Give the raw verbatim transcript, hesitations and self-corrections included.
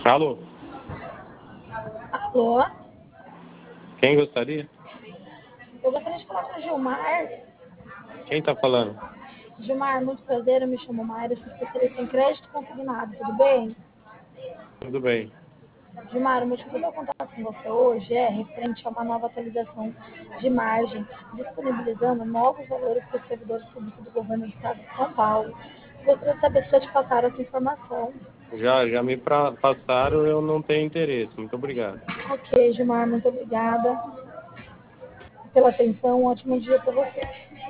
Alô? Alô? Quem gostaria? Eu gostaria de falar com o Gilmar. Quem tá falando? Gilmar, muito prazer, eu me chamo Mayra, eu sou especialista em crédito consignado, tudo bem? Tudo bem. Gilmar, o motivo do meu contato com você hoje é referente a uma nova atualização de margem, disponibilizando novos valores para os servidores públicos do governo do estado de São Paulo. Gostaria de saber se já te passaram essa informação. Já, já me pra, passaram, eu não tenho interesse. Muito obrigado. Ok, Gilmar, muito obrigada pela atenção, um ótimo dia para você.